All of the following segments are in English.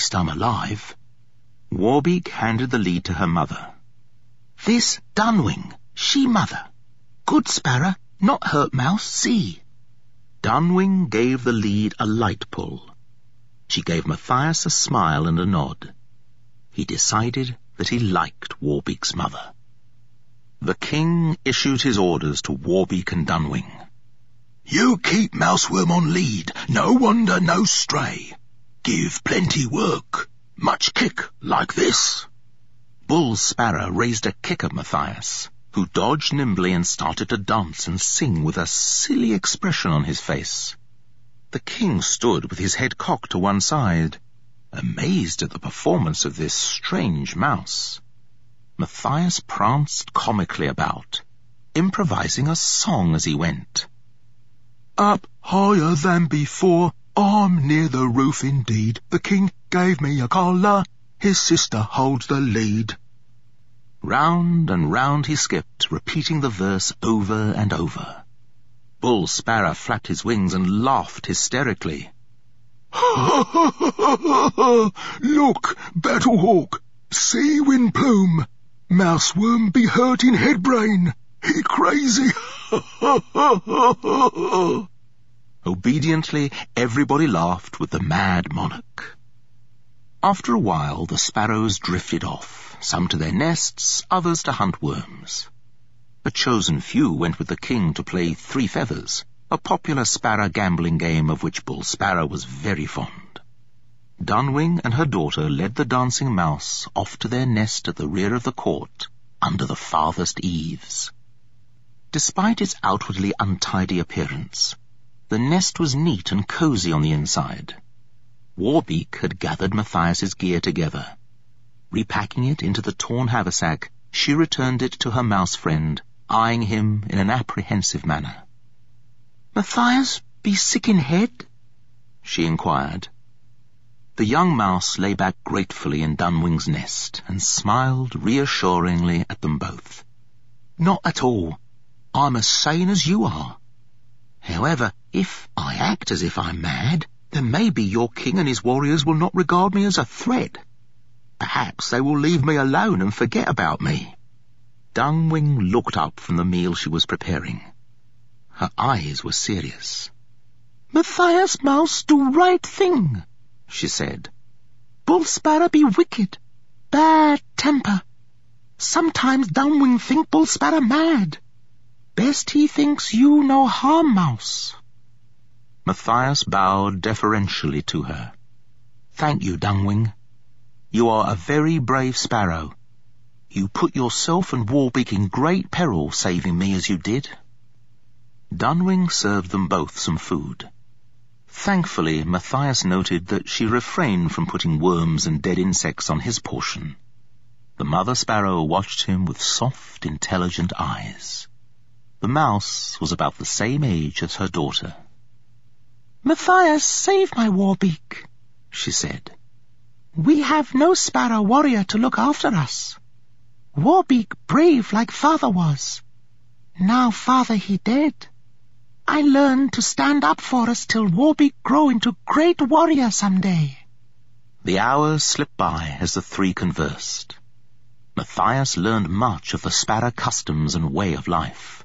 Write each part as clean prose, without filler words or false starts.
least I'm alive." Warbeak handed the lead to her mother. "This Dunwing, she mother. Good sparrow, not hurt mouse, see." Dunwing gave the lead a light pull. She gave Matthias a smile and a nod. He decided that he liked Warbeak's mother. The king issued his orders to Warbeak and Dunwing. "You keep Mouseworm on lead, no wander, no stray. Give plenty work, much kick like this." Bull Sparrow raised a kick at Matthias, who dodged nimbly and started to dance and sing with a silly expression on his face. The king stood with his head cocked to one side, amazed at the performance of this strange mouse. Matthias pranced comically about, improvising a song as he went. "Up higher than before, I'm near the roof indeed. The king gave me a collar, his sister holds the lead." Round and round he skipped, repeating the verse over and over. Bull Sparrow flapped his wings and laughed hysterically. "Look, Battlehawk, see Wind Plume. Mouseworm be hurt in head brain. He crazy." Obediently, everybody laughed with the mad monarch. After a while, the sparrows drifted off, some to their nests, others to hunt worms. A chosen few went with the king to play Three Feathers, a popular sparrow gambling game of which Bull Sparrow was very fond. Dunwing and her daughter led the dancing mouse off to their nest at the rear of the court, under the farthest eaves. Despite its outwardly untidy appearance, the nest was neat and cosy on the inside. Warbeak had gathered Matthias's gear together. Repacking it into the torn haversack, she returned it to her mouse friend, eyeing him in an apprehensive manner. "Matthias be sick in head?" she inquired. The young mouse lay back gratefully in Dunwing's nest and smiled reassuringly at them both. "Not at all. I'm as sane as you are. However, if I act as if I'm mad, then maybe your king and his warriors will not regard me as a threat. Perhaps they will leave me alone and forget about me." Dunwing looked up from the meal she was preparing. Her eyes were serious. "Matthias Mouse do right thing," she said. "Bull Sparrow be wicked, bad temper. Sometimes Dunwing think Bull Sparrow mad. Best he thinks you no harm, Mouse." Matthias bowed deferentially to her. "Thank you, Dunwing. You are a very brave sparrow. You put yourself and Warbeak in great peril, saving me as you did." Dunwing served them both some food. Thankfully, Matthias noted that she refrained from putting worms and dead insects on his portion. The mother sparrow watched him with soft, intelligent eyes. The mouse was about the same age as her daughter. "Matthias, save my Warbeak," she said. "We have no sparrow warrior to look after us. Warbeak brave like father was. Now father he dead. I learned to stand up for us till Warbeak grow into great warrior some day." The hours slipped by as the three conversed. Matthias learned much of the sparrow customs and way of life.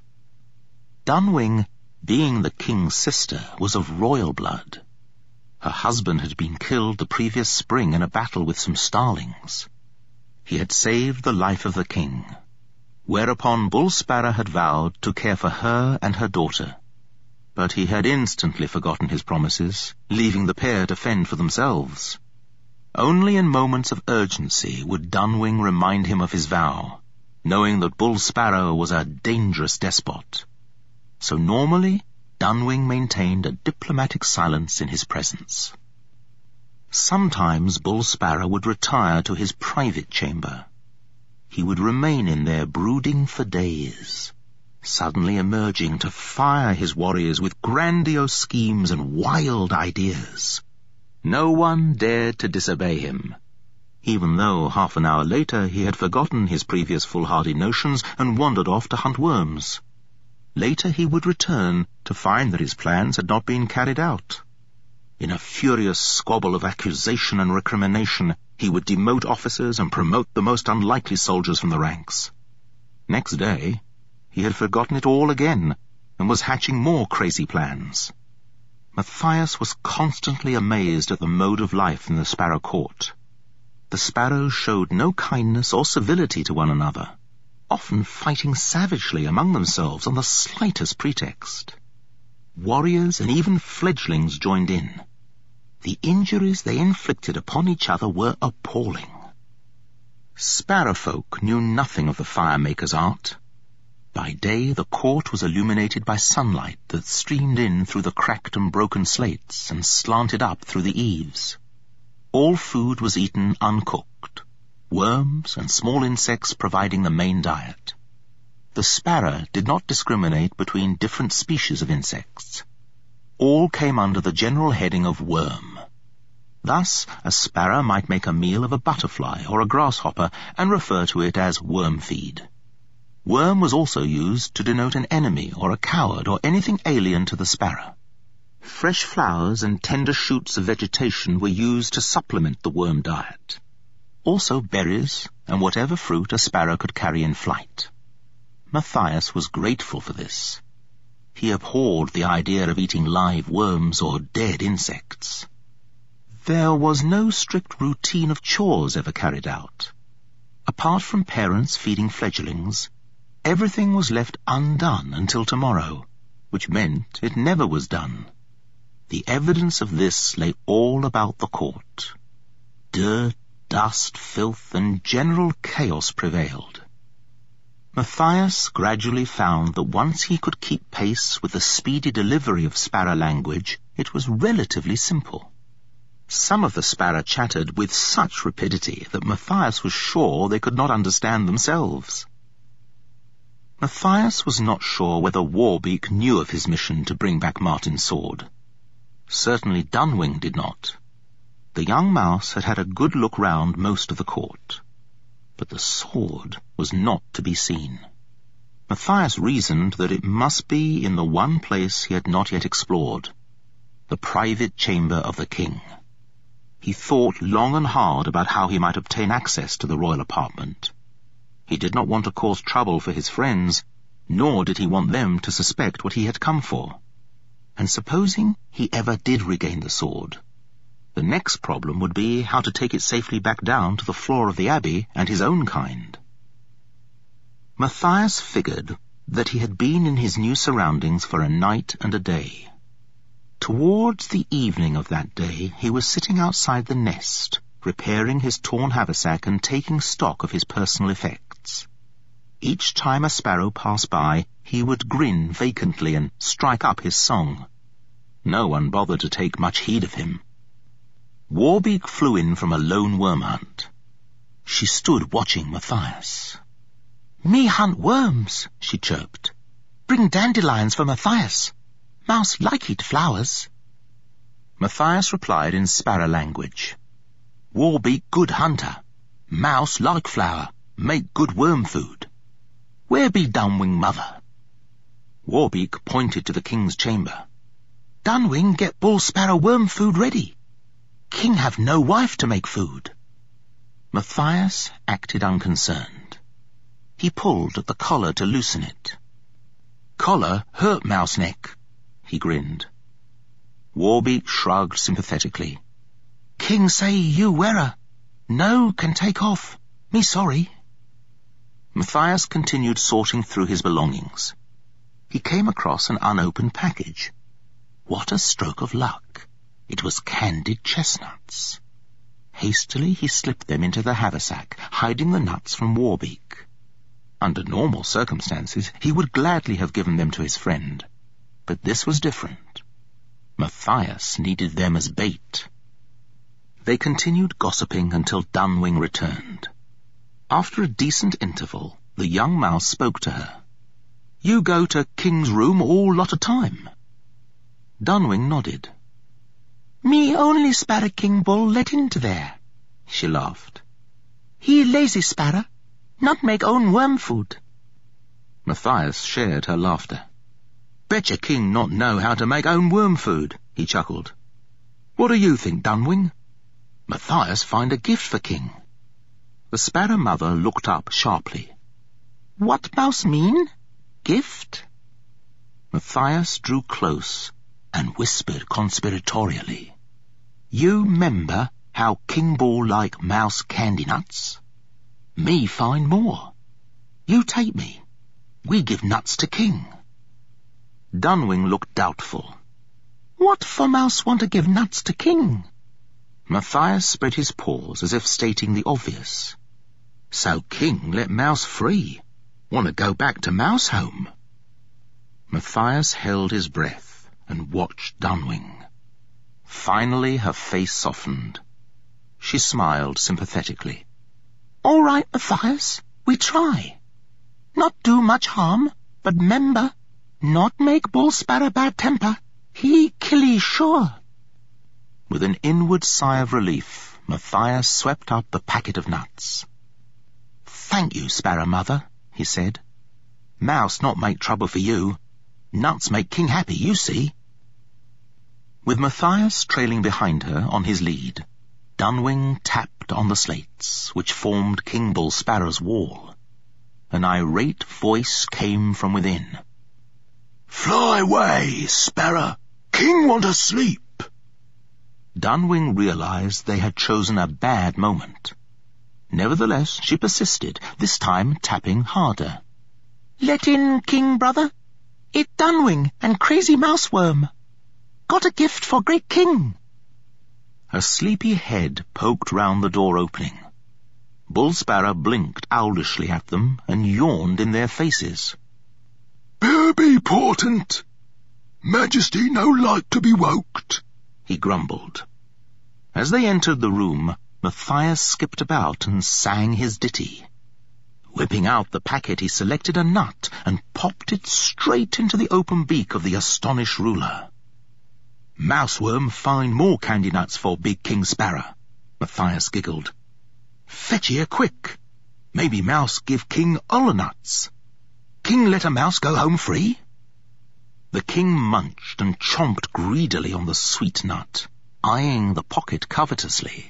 Dunwing, being the king's sister, was of royal blood. Her husband had been killed the previous spring in a battle with some starlings. He had saved the life of the king, whereupon Bull Sparrow had vowed to care for her and her daughter. But he had instantly forgotten his promises, leaving the pair to fend for themselves. Only in moments of urgency would Dunwing remind him of his vow, knowing that Bull Sparrow was a dangerous despot. So normally, Dunwing maintained a diplomatic silence in his presence. Sometimes Bull Sparrow would retire to his private chamber. He would remain in there brooding for days, suddenly emerging to fire his warriors with grandiose schemes and wild ideas. No one dared to disobey him, even though half an hour later he had forgotten his previous foolhardy notions and wandered off to hunt worms. Later he would return to find that his plans had not been carried out. In a furious squabble of accusation and recrimination, he would demote officers and promote the most unlikely soldiers from the ranks. Next day, he had forgotten it all again and was hatching more crazy plans. Matthias was constantly amazed at the mode of life in the Sparrow Court. The sparrows showed no kindness or civility to one another, often fighting savagely among themselves on the slightest pretext. Warriors and even fledglings joined in. The injuries they inflicted upon each other were appalling. Sparrowfolk knew nothing of the firemaker's art. By day the court was illuminated by sunlight that streamed in through the cracked and broken slates and slanted up through the eaves. All food was eaten uncooked, worms and small insects providing the main diet. The sparrow did not discriminate between different species of insects. All came under the general heading of worm. Thus, a sparrow might make a meal of a butterfly or a grasshopper and refer to it as worm feed. Worm was also used to denote an enemy or a coward or anything alien to the sparrow. Fresh flowers and tender shoots of vegetation were used to supplement the worm diet. Also berries and whatever fruit a sparrow could carry in flight. Matthias was grateful for this. He abhorred the idea of eating live worms or dead insects. There was no strict routine of chores ever carried out. Apart from parents feeding fledglings, everything was left undone until tomorrow, which meant it never was done. The evidence of this lay all about the court. Dirt, dust, filth, and general chaos prevailed. Matthias gradually found that once he could keep pace with the speedy delivery of sparrow language, it was relatively simple. Some of the sparrow chattered with such rapidity that Matthias was sure they could not understand themselves. Matthias was not sure whether Warbeak knew of his mission to bring back Martin's sword. Certainly Dunwing did not. The young mouse had had a good look round most of the court. But the sword was not to be seen. Matthias reasoned that it must be in the one place he had not yet explored, the private chamber of the king. He thought long and hard about how he might obtain access to the royal apartment. He did not want to cause trouble for his friends, nor did he want them to suspect what he had come for. And supposing he ever did regain the sword, the next problem would be how to take it safely back down to the floor of the abbey and his own kind. Matthias figured that he had been in his new surroundings for a night and a day. Towards the evening of that day, he was sitting outside the nest, repairing his torn haversack and taking stock of his personal effects. Each time a sparrow passed by, he would grin vacantly and strike up his song. No one bothered to take much heed of him. Warbeak flew in from a lone worm hunt. She stood watching Matthias. "Me hunt worms," she chirped. "Bring dandelions for Matthias. Mouse like eat flowers." Matthias replied in sparrow language. "Warbeak good hunter. Mouse like flower. Make good worm food. Where be Dunwing mother?" Warbeak pointed to the king's chamber. "Dunwing get bull sparrow worm food ready. King have no wife to make food." Matthias acted unconcerned. He pulled at the collar to loosen it. "Collar hurt mouse neck," he grinned. Warbeak shrugged sympathetically. "King say you wearer. No can take off. Me sorry." Matthias continued sorting through his belongings. He came across an unopened package. What a stroke of luck! It was candied chestnuts. Hastily he slipped them into the haversack, hiding the nuts from Warbeak. Under normal circumstances, he would gladly have given them to his friend. But this was different. Matthias needed them as bait. They continued gossiping until Dunwing returned. After a decent interval, the young mouse spoke to her. "You go to King's room all lot of time." Dunwing nodded. "Me only sparrow King Bull let into there," she laughed. "He lazy sparrow, not make own worm food." Matthias shared her laughter. "Betcha King not know how to make own worm food," he chuckled. What do you think, Dunwing? Matthias find a gift for King. The sparrow mother looked up sharply. What mouse mean? Gift? Matthias drew close and whispered conspiratorially. You remember how King Bull like mouse candy nuts? Me find more. You take me. We give nuts to King. Dunwing looked doubtful. What for mouse want to give nuts to King? Matthias spread his paws as if stating the obvious. So King let mouse free. Want to go back to mouse home. Matthias held his breath and watched Dunwing. Finally her face softened. She smiled sympathetically. All right, Matthias, we try. Not do much harm, but remember, not make Bull Sparrow bad temper. He killy sure. With an inward sigh of relief, Matthias swept up the packet of nuts. Thank you, Sparrow Mother, he said. Mouse not make trouble for you. Nuts make King happy, you see. With Matthias trailing behind her on his lead, Dunwing tapped on the slates which formed King Bull Sparrow's wall. An irate voice came from within. Fly away, Sparrow! King want to sleep! Dunwing realized they had chosen a bad moment. Nevertheless, she persisted, this time tapping harder. Let in, King brother. It Dunwing and Crazy Mouseworm. Got a gift for great King. Her sleepy head poked round the door opening. Bull Sparrow blinked owlishly at them and yawned in their faces. Be portent. Majesty no like to be woked, he grumbled. As they entered the room, Matthias skipped about and sang his ditty. Whipping out the packet, he selected a nut and popped it straight into the open beak of the astonished ruler. Mouseworm find more candy nuts for big King Sparrow, Matthias giggled. Fetch here quick. Maybe Mouse give King all the nuts. King let a mouse go home free? The King munched and chomped greedily on the sweet nut, eyeing the pocket covetously.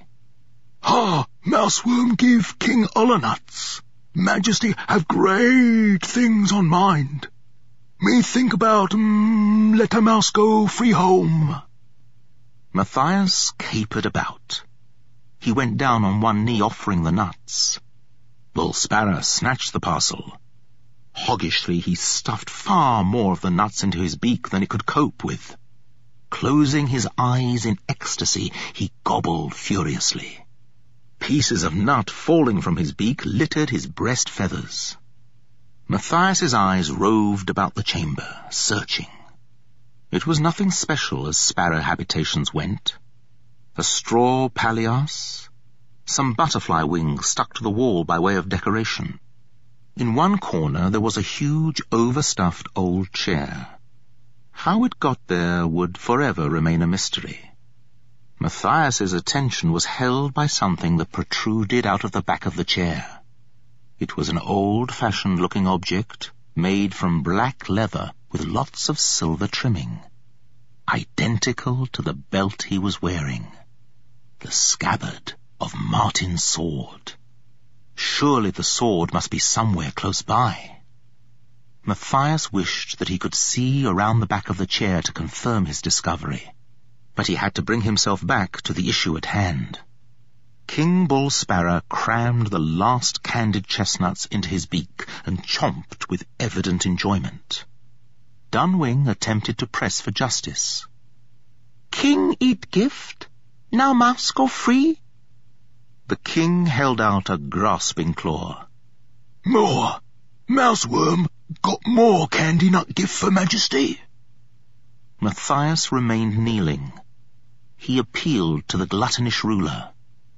Mouseworm give King all the nuts. Majesty have great things on mind. Me think about, let a mouse go free home. Matthias capered about. He went down on one knee offering the nuts. Bull Sparrow snatched the parcel. Hoggishly he stuffed far more of the nuts into his beak than he could cope with. Closing his eyes in ecstasy, he gobbled furiously. Pieces of nut falling from his beak littered his breast feathers. Matthias's eyes roved about the chamber, searching. It was nothing special as sparrow habitations went. A straw palliasse, some butterfly wings stuck to the wall by way of decoration. In one corner there was a huge overstuffed old chair. How it got there would forever remain a mystery. Matthias's attention was held by something that protruded out of the back of the chair. It was an old-fashioned looking object made from black leather with lots of silver trimming, identical to the belt he was wearing, the scabbard of Martin's sword. Surely the sword must be somewhere close by. Matthias wished that he could see around the back of the chair to confirm his discovery, but he had to bring himself back to the issue at hand. King Bull Sparrow crammed the last candied chestnuts into his beak and chomped with evident enjoyment. Dunwing attempted to press for justice. King eat gift? Now mouse go free? The king held out a grasping claw. More! Mouseworm got more candy nut gift for Majesty. Matthias remained kneeling. He appealed to the gluttonish ruler.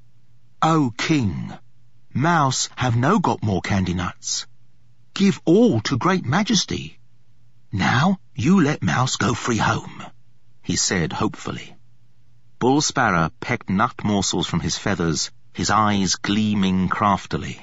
O king, mouse have no got more candy nuts. Give all to great Majesty. Now you let mouse go free home, he said hopefully. Bull Sparrow pecked nut morsels from his feathers, his eyes gleaming craftily.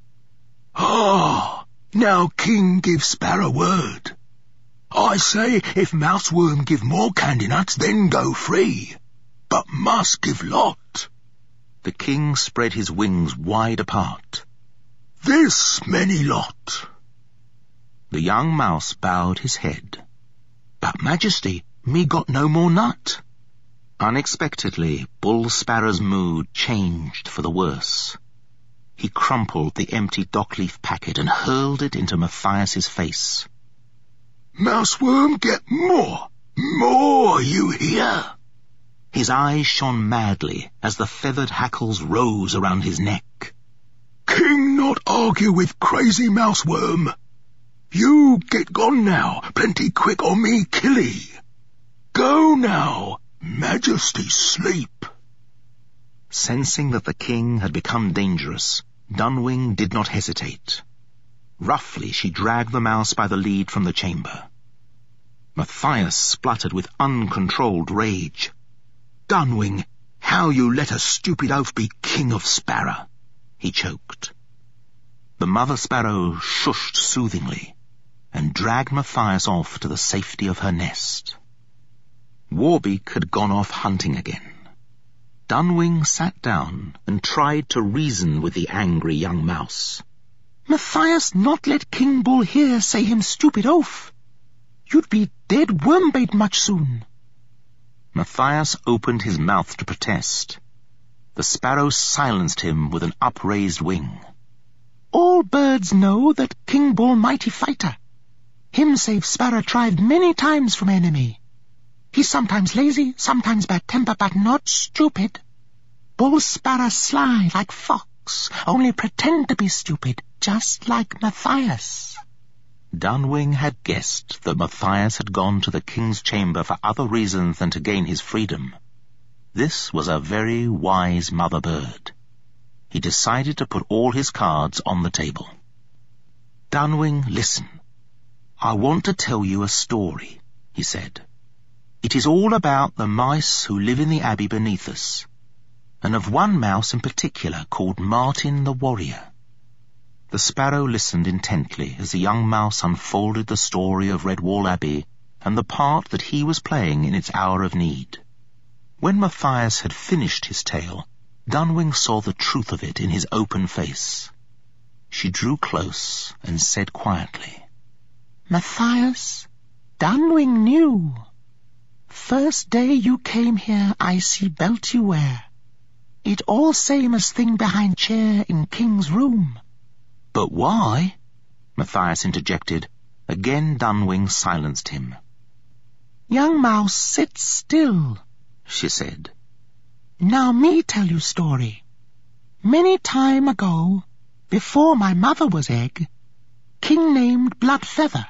Now king give Sparrow word. I say if Mouseworm give more candy nuts, then go free. but must give lot." The king spread his wings wide apart. "This many lot." The young mouse bowed his head. "But Majesty, me got no more nut." Unexpectedly, Bull Sparrow's mood changed for the worse. He crumpled the empty dockleaf packet and hurled it into Matthias's face. "Mouseworm, get more! More, you hear?" His eyes shone madly as the feathered hackles rose around his neck. "King not argue with crazy mouseworm. You get gone now, plenty quick or me killee. Go now, Majesty sleep." Sensing that the king had become dangerous, Dunwing did not hesitate. Roughly she dragged the mouse by the lead from the chamber. Matthias spluttered with uncontrolled rage. "Dunwing, how you let a stupid oaf be king of sparrow," he choked. The mother sparrow shushed soothingly and dragged Matthias off to the safety of her nest. Warbeak had gone off hunting again. Dunwing sat down and tried to reason with the angry young mouse. "Matthias not let King Bull here say him stupid oaf. You'd be dead worm-bait much soon." Matthias opened his mouth to protest. The sparrow silenced him with an upraised wing. "All birds know that King Bull mighty fighter. Him save sparrow tribe many times from enemy. He's sometimes lazy, sometimes bad temper, but not stupid. Bull sparrow sly like fox, only pretend to be stupid, just like Matthias." Dunwing had guessed that Matthias had gone to the king's chamber for other reasons than to gain his freedom. This was a very wise mother bird. He decided to put all his cards on the table. "Dunwing, listen. I want to tell you a story," he said. "It is all about the mice who live in the abbey beneath us, and of one mouse in particular called Martin the Warrior." The sparrow listened intently as the young mouse unfolded the story of Redwall Abbey and the part that he was playing in its hour of need. When Matthias had finished his tale, Dunwing saw the truth of it in his open face. She drew close and said quietly, "Matthias, Dunwing knew. First day you came here, I see belt you wear. It all same as thing behind chair in king's room." "But why?" Matthias interjected. Again Dunwing silenced him. "Young mouse, sit still," she said. "Now me tell you story. Many time ago, before my mother was egg, king named Bloodfeather.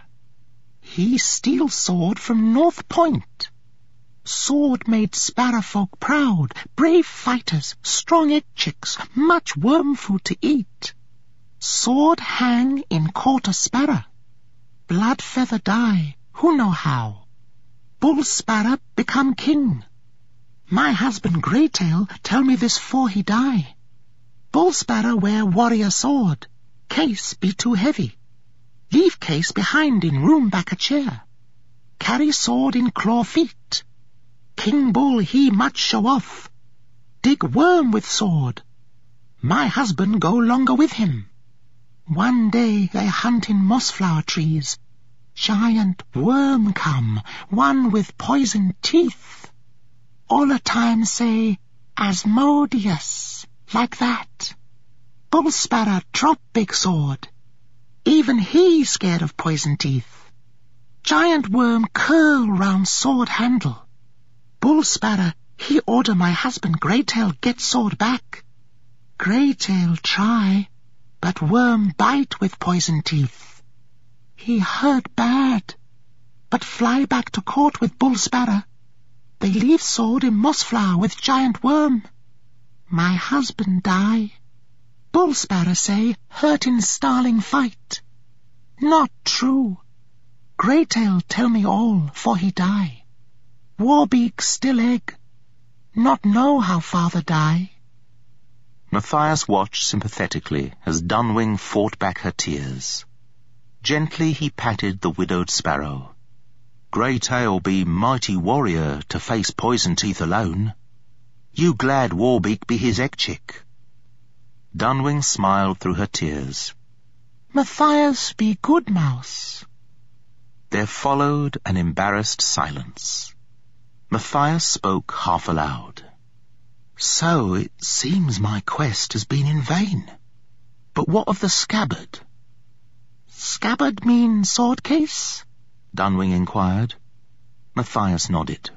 He steal sword from North Point. Sword made sparrow folk proud, brave fighters, strong egg chicks, much worm food to eat. Sword hang in court of sparrow. Bloodfeather die, who know how. Bull Sparrow become king. My husband Greytail tell me this 'fore he die. Bull Sparrow wear warrior sword. Case be too heavy. Leave case behind in room back a chair. Carry sword in claw feet. King Bull he much show off. Dig worm with sword. My husband go longer with him. One day they hunt in mossflower trees. Giant worm come, one with poison teeth. All the time say, Asmodeus, like that. Bull Sparrow drop big sword. Even he scared of poison teeth. Giant worm curl round sword handle. Bull Sparrow, he order my husband Greytail get sword back. Greytail try, but worm bite with poison teeth. He hurt bad, but fly back to court with Bull Sparrow. They leave sword in mossflower with giant worm. My husband die. Bull Sparrow say hurt in starling fight. Not true. Greytail tell me all 'fore he die. Warbeak still egg. Not know how father die." Matthias watched sympathetically as Dunwing fought back her tears. Gently he patted the widowed sparrow. "Greytail be mighty warrior to face poison teeth alone. You glad Warbeak be his egg-chick?" Dunwing smiled through her tears. "Matthias be good mouse." There followed an embarrassed silence. Matthias spoke half aloud. "So it seems my quest has been in vain. But what of the scabbard?" "Scabbard mean sword case?" Dunwing inquired. Matthias nodded.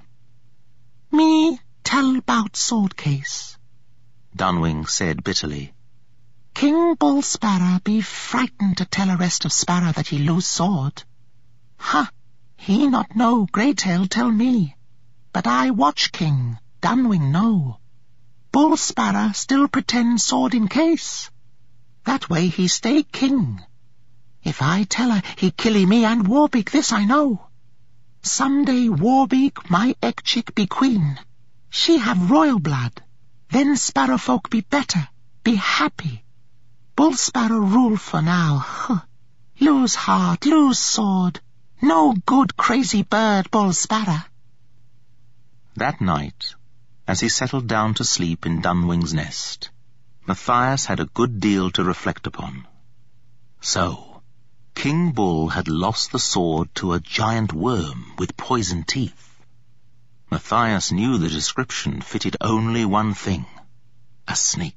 "Me tell 'bout sword case," Dunwing said bitterly. "King Bull Sparrow be frightened to tell a rest of sparrow that he lose sword. Ha! He not know Greytail tell me. But I watch King, Dunwing know. Bull Sparrow still pretend sword in case. That way he stay king. If I tell her, he killy me and Warbeak, this I know. Some day Warbeak, my egg-chick, be queen. She have royal blood. Then sparrow folk be better, be happy. Bull Sparrow rule for now. Huh. Lose heart, lose sword. No good crazy bird, Bull Sparrow." That night, as he settled down to sleep in Dunwing's nest, Matthias had a good deal to reflect upon. So, King Bull had lost the sword to a giant worm with poison teeth. Matthias knew the description fitted only one thing: a snake.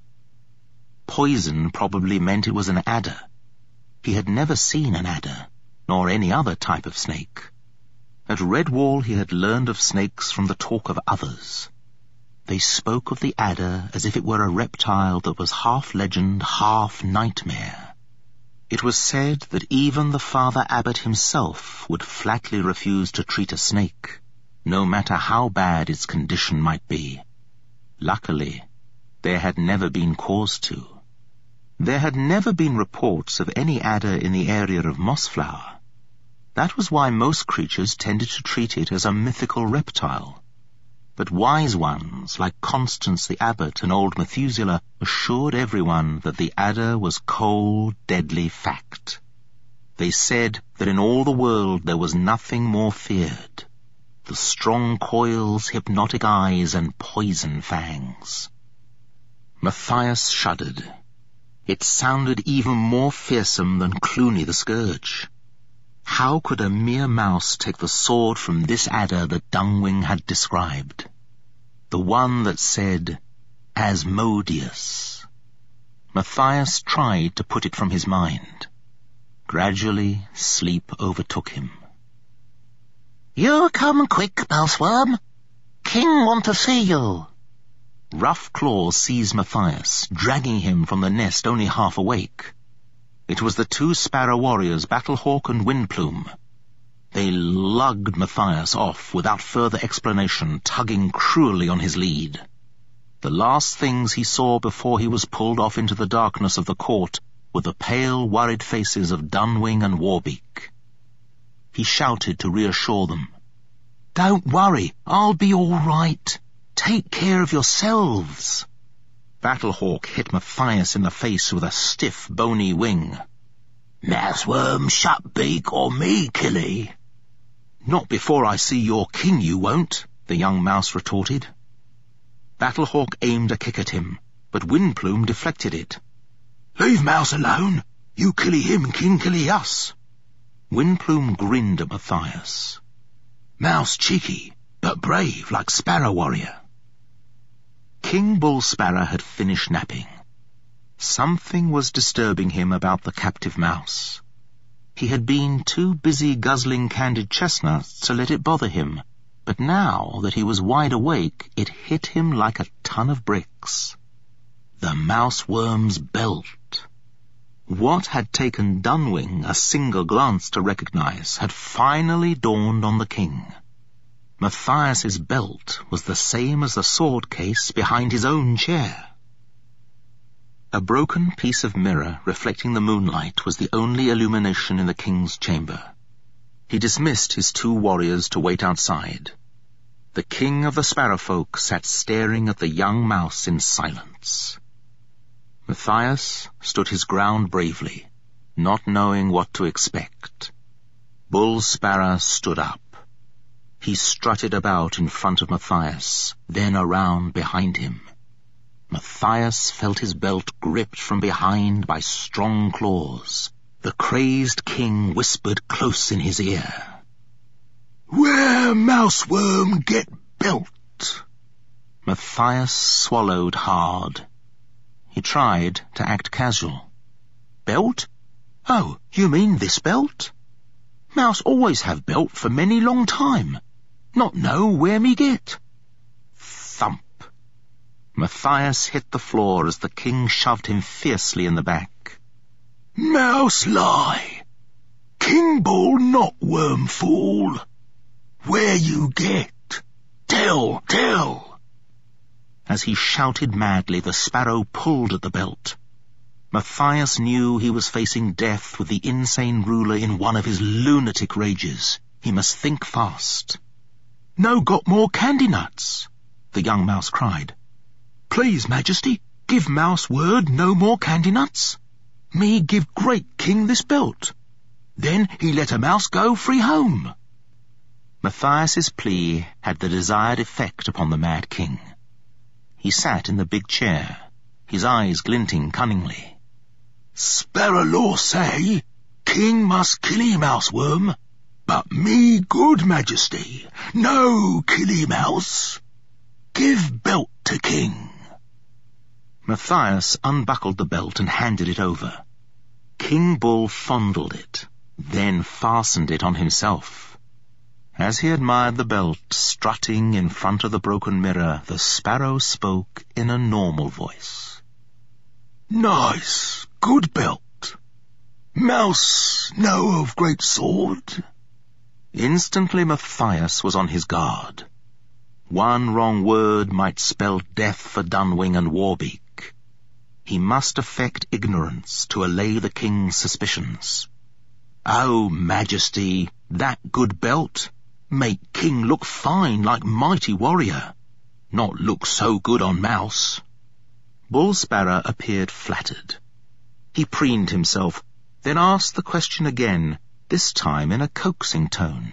Poison probably meant it was an adder. He had never seen an adder, nor any other type of snake. At Redwall he had learned of snakes from the talk of others. They spoke of the adder as if it were a reptile that was half legend, half nightmare. It was said that even the Father Abbot himself would flatly refuse to treat a snake, no matter how bad its condition might be. Luckily, there had never been cause to. There had never been reports of any adder in the area of Mossflower. That was why most creatures tended to treat it as a mythical reptile. But wise ones, like Constance the Abbot and old Methuselah, assured everyone that the adder was cold, deadly fact. They said that in all the world there was nothing more feared: the strong coils, hypnotic eyes, and poison fangs. Matthias shuddered. It sounded even more fearsome than Clooney the Scourge. How could a mere mouse take the sword from this adder that Dunwing had described? The one that said, Asmodeus. Matthias tried to put it from his mind. Gradually, sleep overtook him. "You come quick, Mouseworm. King want to see you." Rough Claws seized Matthias, dragging him from the nest only half awake. It was the two sparrow warriors, Battlehawk and Windplume. They lugged Matthias off without further explanation, tugging cruelly on his lead. The last things he saw before he was pulled off into the darkness of the court were the pale, worried faces of Dunwing and Warbeak. He shouted to reassure them. "Don't worry, I'll be all right. Take care of yourselves." Battlehawk hit Matthias in the face with a stiff, bony wing. "Mouseworm, shut beak, or me, killy." "Not before I see your king, you won't," the young mouse retorted. Battlehawk aimed a kick at him, but Windplume deflected it. "Leave Mouse alone. You killy him, king killy us." Windplume grinned at Matthias. "Mouse cheeky, but brave like Sparrow Warrior." King Bull Sparrow had finished napping. Something was disturbing him about the captive mouse. He had been too busy guzzling candied chestnuts to let it bother him, but now that he was wide awake, it hit him like a ton of bricks. The mouseworm's belt. What had taken Dunwing a single glance to recognize had finally dawned on the king. Matthias's belt was the same as the sword case behind his own chair. A broken piece of mirror reflecting the moonlight was the only illumination in the king's chamber. He dismissed his two warriors to wait outside. The king of the sparrowfolk sat staring at the young mouse in silence. Matthias stood his ground bravely, not knowing what to expect. Bull Sparrow stood up. He strutted about in front of Matthias, then around behind him. Matthias felt his belt gripped from behind by strong claws. The crazed king whispered close in his ear, "Where Mouseworm get belt?" Matthias swallowed hard. He tried to act casual. "Belt? Oh, you mean this belt? Mouse always have belt for many long time. Not know where me get." Thump! Matthias hit the floor as the king shoved him fiercely in the back. "Mouse lie! King Bull not worm fool! Where you get? Tell, tell!" As he shouted madly, the sparrow pulled at the belt. Matthias knew he was facing death with the insane ruler in one of his lunatic rages. He must think fast. "No got more candy nuts," the young mouse cried. "Please, Majesty, give Mouse word no more candy nuts. Me give great king this belt. Then he let a mouse go free home." Matthias's plea had the desired effect upon the mad king. He sat in the big chair, his eyes glinting cunningly. "Sparrow law say, king must killy Mouseworm, but me good Majesty, no killy mouse. Give belt to king." Matthias unbuckled the belt and handed it over. King Bull fondled it, then fastened it on himself. As he admired the belt strutting in front of the broken mirror, the sparrow spoke in a normal voice. "Nice, good belt. Mouse know of great sword?" Instantly Matthias was on his guard. One wrong word might spell death for Dunwing and Warbeak. He must affect ignorance to allay the king's suspicions. "Oh, Majesty, that good belt make king look fine like mighty warrior, not look so good on mouse." Bull Sparrow appeared flattered. He preened himself, then asked the question again, this time in a coaxing tone.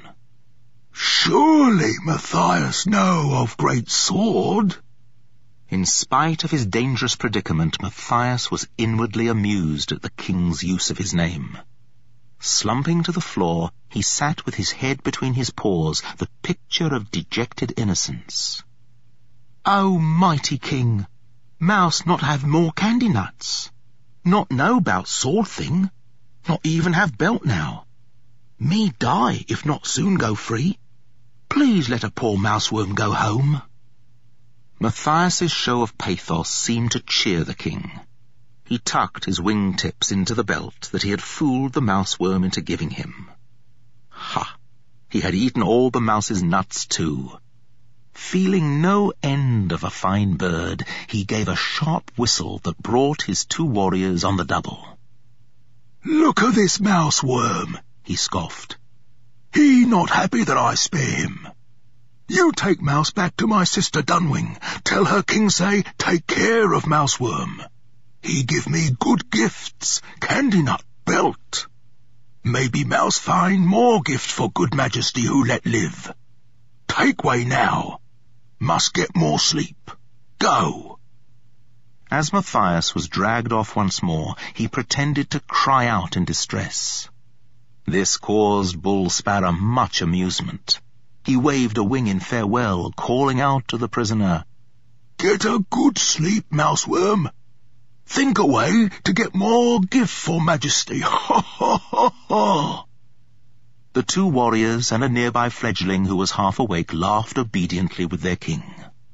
"Surely Matthias know of great sword?" In spite of his dangerous predicament, Matthias was inwardly amused at the king's use of his name. Slumping to the floor, he sat with his head between his paws, the picture of dejected innocence. "Oh, mighty king, mouse not have more candy nuts. Not know 'bout sword thing. Not even have belt now. Me die if not soon go free. Please let a poor mouseworm go home." Matthias's show of pathos seemed to cheer the king. He tucked his wing-tips into the belt that he had fooled the mouseworm into giving him. Ha! He had eaten all the mouse's nuts too. Feeling no end of a fine bird, he gave a sharp whistle that brought his two warriors on the double. "Look at this mouseworm," he scoffed. "He not happy that I spare him. You take Mouse back to my sister Dunwing. Tell her king say, take care of Mouseworm. He give me good gifts, candy nut, belt. Maybe Mouse find more gift for good Majesty who let live. Take way now. Must get more sleep. Go." As Matthias was dragged off once more, he pretended to cry out in distress. This caused Bull Sparrow much amusement. He waved a wing in farewell, calling out to the prisoner, "Get a good sleep, Mouseworm. Think a way to get more gift for Majesty. Ha, ha, ha, ha." The two warriors and a nearby fledgling who was half awake laughed obediently with their king.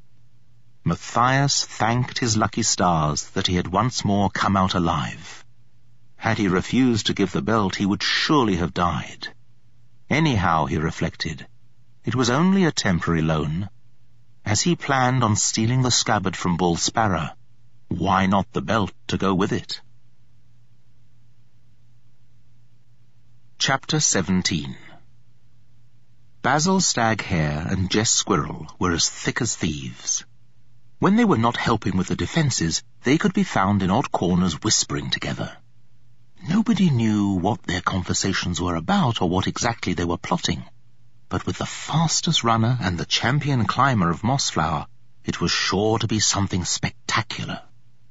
Matthias thanked his lucky stars that he had once more come out alive. Had he refused to give the belt, he would surely have died. Anyhow, he reflected, it was only a temporary loan. As he planned on stealing the scabbard from Bull Sparrow, why not the belt to go with it? Chapter 17. Basil Staghare and Jess Squirrel were as thick as thieves. When they were not helping with the defences, they could be found in odd corners whispering together. Nobody knew what their conversations were about or what exactly they were plotting. but with the fastest runner and the champion climber of Mossflower, it was sure to be something spectacular.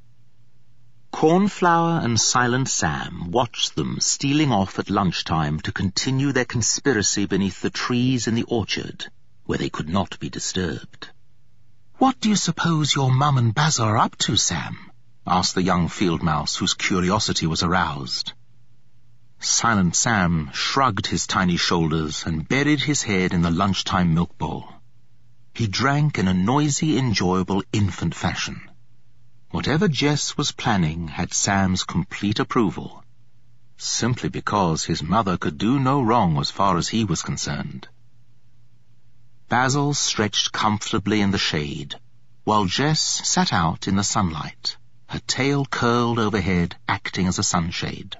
Cornflower and Silent Sam watched them stealing off at lunchtime to continue their conspiracy beneath the trees in the orchard, where they could not be disturbed. "What do you suppose your mum and Basil are up to, Sam?" asked the young field mouse, whose curiosity was aroused. Silent Sam shrugged his tiny shoulders and buried his head in the lunchtime milk bowl. He drank in a noisy, enjoyable infant fashion. Whatever Jess was planning had Sam's complete approval, simply because his mother could do no wrong as far as he was concerned. Basil stretched comfortably in the shade, while Jess sat out in the sunlight, her tail curled overhead, acting as a sunshade.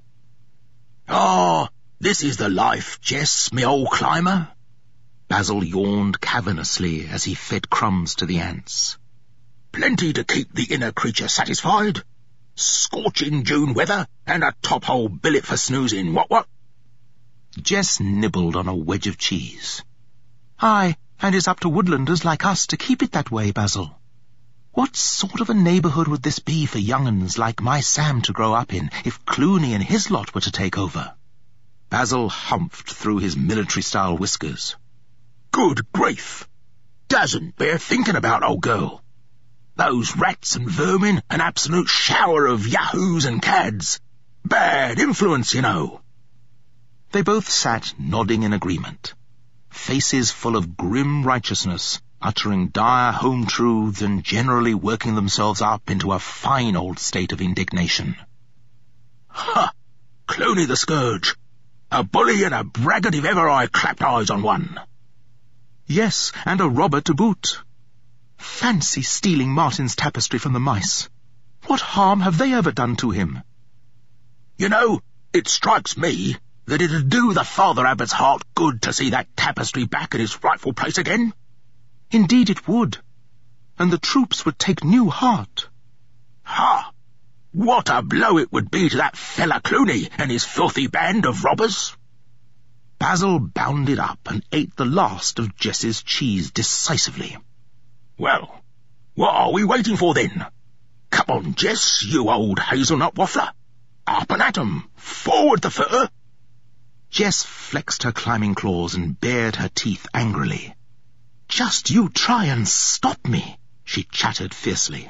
"Ah, this is the life, Jess, me old climber." Basil yawned cavernously as he fed crumbs to the ants. "Plenty to keep the inner creature satisfied. Scorching June weather and a top-hole billet for snoozing, what?" Jess nibbled on a wedge of cheese. "Aye, and it's up to woodlanders like us to keep it that way, Basil. What sort of a neighbourhood would this be for young'uns like my Sam to grow up in if Clooney and his lot were to take over?" Basil humphed through his military-style whiskers. "Good grief! Doesn't bear thinking about, old girl. Those rats and vermin, an absolute shower of yahoos and cads. Bad influence, you know." They both sat nodding in agreement, faces full of grim righteousness, uttering dire home truths and generally working themselves up into a fine old state of indignation. "Ha! Clooney the Scourge! A bully and a braggart if ever I clapped eyes on one." "Yes, and a robber to boot. Fancy stealing Martin's tapestry from the mice. What harm have they ever done to him?" "You know, it strikes me that it'd do the Father Abbot's heart good to see that tapestry back in its rightful place again." "Indeed it would, and the troops would take new heart." "Ha! What a blow it would be to that fella Clooney and his filthy band of robbers." Basil bounded up and ate the last of Jess's cheese decisively. "Well, what are we waiting for then? Come on, Jess, you old hazelnut waffler. Up and at 'em! Forward the footer!" Jess flexed her climbing claws and bared her teeth angrily. "Just you try and stop me," she chattered fiercely.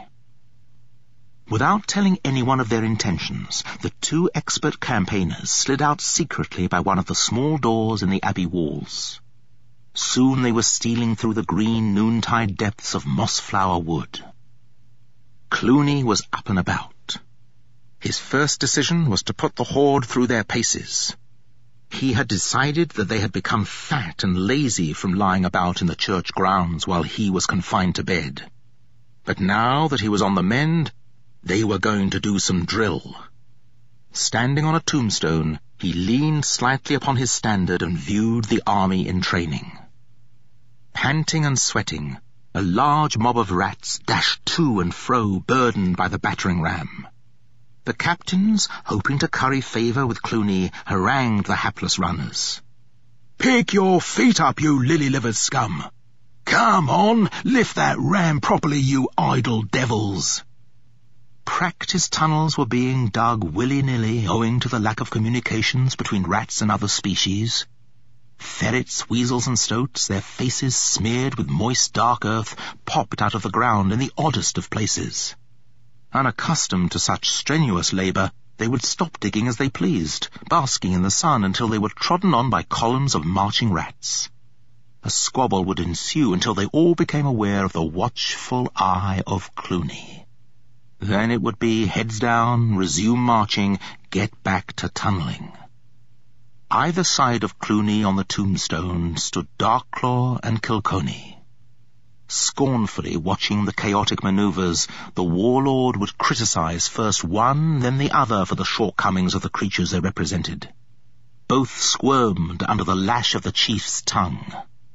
Without telling anyone of their intentions, the two expert campaigners slid out secretly by one of the small doors in the abbey walls. Soon they were stealing through the green noontide depths of Mossflower Wood. Clooney was up and about. His first decision was to put the horde through their paces. He had decided that they had become fat and lazy from lying about in the church grounds while he was confined to bed. But now that he was on the mend, they were going to do some drill. Standing on a tombstone, he leaned slightly upon his standard and viewed the army in training. Panting and sweating, a large mob of rats dashed to and fro, burdened by the battering ram. The captains, hoping to curry favour with Clooney, harangued the hapless runners. "Pick your feet up, you lily-livered scum! Come on, lift that ram properly, you idle devils!" Practice tunnels were being dug willy-nilly owing to the lack of communications between rats and other species. Ferrets, weasels and stoats, their faces smeared with moist dark earth, popped out of the ground in the oddest of places. Unaccustomed to such strenuous labour, they would stop digging as they pleased, basking in the sun until they were trodden on by columns of marching rats. A squabble would ensue until they all became aware of the watchful eye of Clooney. Then it would be heads down, resume marching, get back to tunnelling. Either side of Clooney on the tombstone stood Darkclaw and Kilconey. Scornfully watching the chaotic manoeuvres, the warlord would criticize first one, then the other for the shortcomings of the creatures they represented. Both squirmed under the lash of the chief's tongue.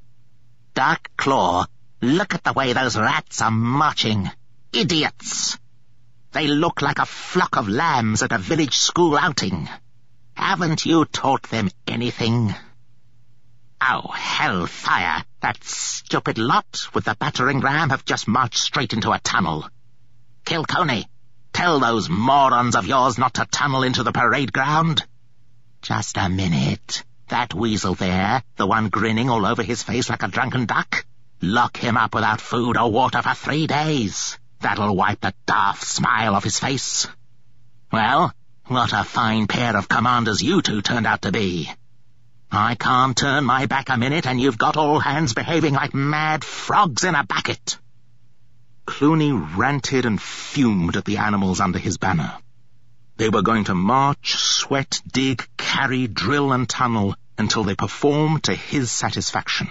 "Darkclaw, look at the way those rats are marching. Idiots! They look like a flock of lambs at a village school outing. Haven't you taught them anything?" Oh, hellfire! That stupid lot with the battering ram have just marched straight into a tunnel. Kilconey, tell those morons of yours not to tunnel into the parade ground. Just a minute. That weasel there, the one grinning all over his face like a drunken duck, lock him up without food or water for 3 days. That'll wipe the daft smile off his face. Well, what a fine pair of commanders you two turned out to be. I can't turn my back a minute, and you've got all hands behaving like mad frogs in a bucket. Cluny ranted and fumed at the animals under his banner. They were going to march, sweat, dig, carry, drill, and tunnel until they performed to his satisfaction.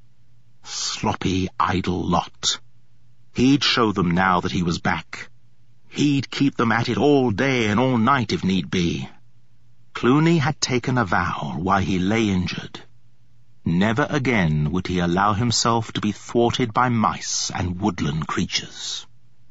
Sloppy, idle lot. He'd show them now that he was back. He'd keep them at it all day and all night if need be. Cluny had taken a vow while he lay injured. Never again would he allow himself to be thwarted by mice and woodland creatures.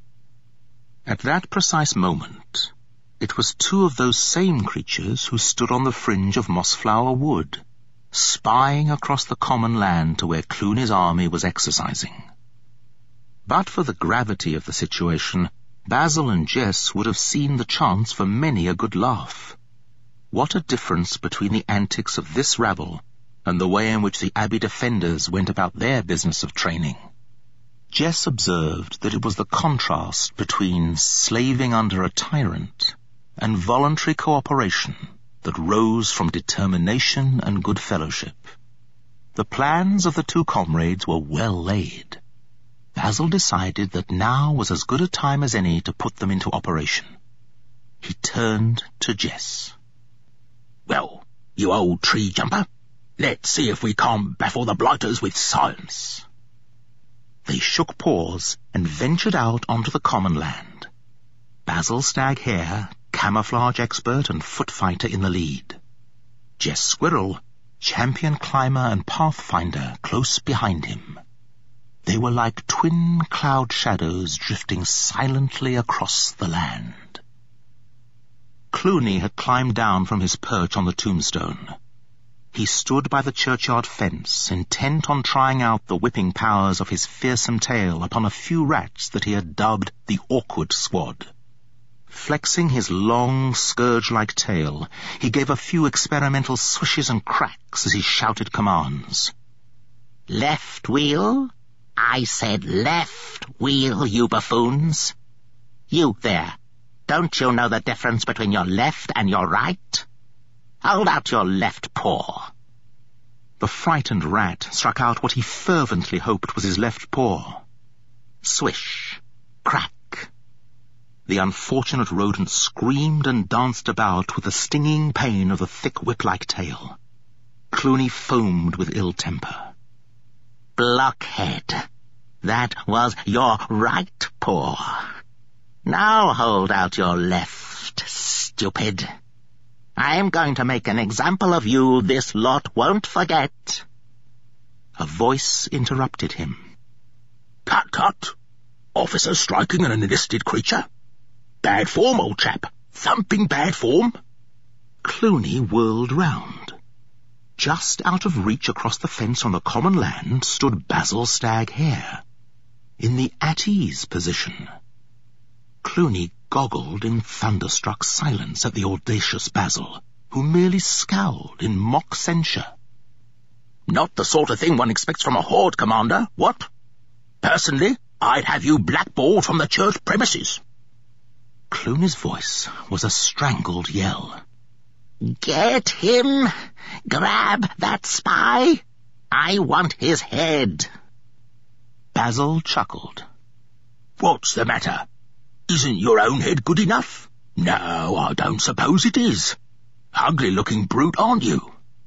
At that precise moment, it was 2 of those same creatures who stood on the fringe of Mossflower Wood, spying across the common land to where Cluny's army was exercising. But for the gravity of the situation, Basil and Jess would have seen the chance for many a good laugh. What a difference between the antics of this rabble and the way in which the Abbey defenders went about their business of training. Jess observed that it was the contrast between slaving under a tyrant and voluntary cooperation that rose from determination and good fellowship. The plans of the 2 comrades were well laid. Basil decided that now was as good a time as any to put them into operation. He turned to Jess. Well, you old tree jumper, let's see if we can't baffle the blighters with science. They shook paws and ventured out onto the common land. Basil Staghare, camouflage expert and foot fighter, in the lead. Jess Squirrel, champion climber and pathfinder, close behind him. They were like twin cloud shadows drifting silently across the land. Cluny had climbed down from his perch on the tombstone. He stood by the churchyard fence, intent on trying out the whipping powers of his fearsome tail upon a few rats that he had dubbed the Awkward Squad. Flexing his long, scourge-like tail, he gave a few experimental swishes and cracks as he shouted commands. Left wheel? I said left wheel, you buffoons. You there, don't you know the difference between your left and your right? Hold out your left paw. The frightened rat struck out what he fervently hoped was his left paw. Swish, crack. The unfortunate rodent screamed and danced about with the stinging pain of the thick whip-like tail. Cluny foamed with ill temper. Blockhead, that was your right paw. Now hold out your left, stupid. I'm going to make an example of you this lot won't forget. A voice interrupted him. Tut, tut. Officer striking an enlisted creature? Bad form, old chap. Thumping bad form. Cluny whirled round. Just out of reach across the fence on the common land stood Basil Staghare, in the at-ease position. Cluny goggled in thunderstruck silence at the audacious Basil, who merely scowled in mock censure. Not the sort of thing one expects from a horde, Commander, what? Personally, I'd have you blackballed from the church premises. Cluny's voice was a strangled yell. Get him! Grab that spy! I want his head! Basil chuckled. What's the matter? Isn't your own head good enough? No, I don't suppose it is. Ugly-looking brute, aren't you?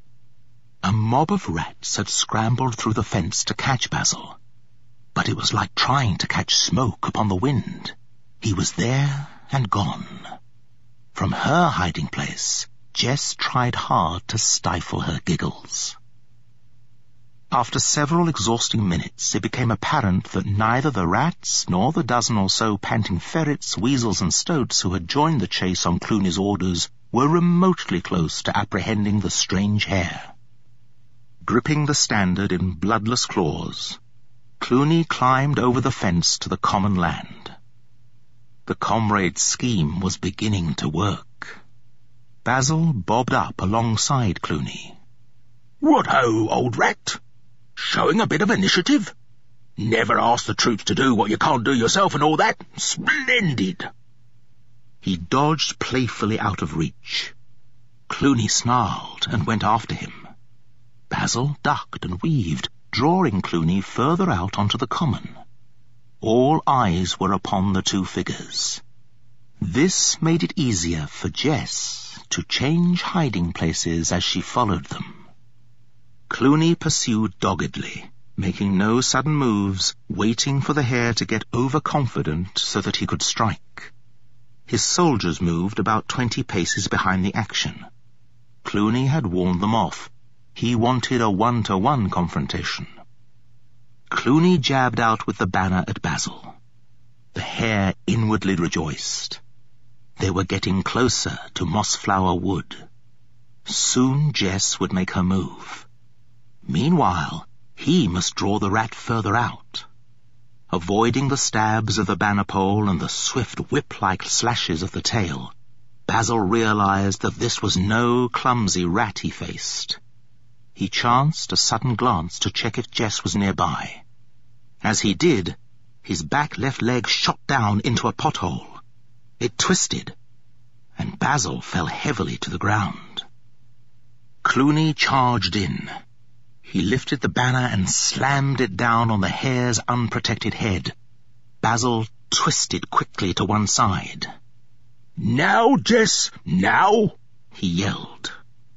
A mob of rats had scrambled through the fence to catch Basil, but it was like trying to catch smoke upon the wind. He was there and gone. From her hiding place, Jess tried hard to stifle her giggles. After several exhausting minutes, it became apparent that neither the rats nor the dozen or so panting ferrets, weasels, and stoats who had joined the chase on Cluny's orders were remotely close to apprehending the strange hare. Gripping the standard in bloodless claws, Clooney climbed over the fence to the common land. The comrade's scheme was beginning to work. Basil bobbed up alongside Clooney. "What-ho, old rat? Showing a bit of initiative? Never ask the troops to do what you can't do yourself and all that? Splendid!" He dodged playfully out of reach. Clooney snarled and went after him. Basil ducked and weaved, drawing Clooney further out onto the common. All eyes were upon the two figures. This made it easier for Jess to change hiding places as she followed them. Clooney pursued doggedly, making no sudden moves, waiting for the hare to get overconfident so that he could strike. His soldiers moved about 20 paces behind the action. Clooney had warned them off. He wanted a one-to-one confrontation. Clooney jabbed out with the banner at Basil. The hare inwardly rejoiced. They were getting closer to Mossflower Wood. Soon Jess would make her move. Meanwhile, he must draw the rat further out. Avoiding the stabs of the banner pole and the swift whip-like slashes of the tail, Basil realized that this was no clumsy rat he faced. He chanced a sudden glance to check if Jess was nearby. As he did, his back left leg shot down into a pothole. It twisted, and Basil fell heavily to the ground. Clooney charged in. He lifted the banner and slammed it down on the hare's unprotected head. Basil twisted quickly to one side. "Now, Jess, now!" he yelled.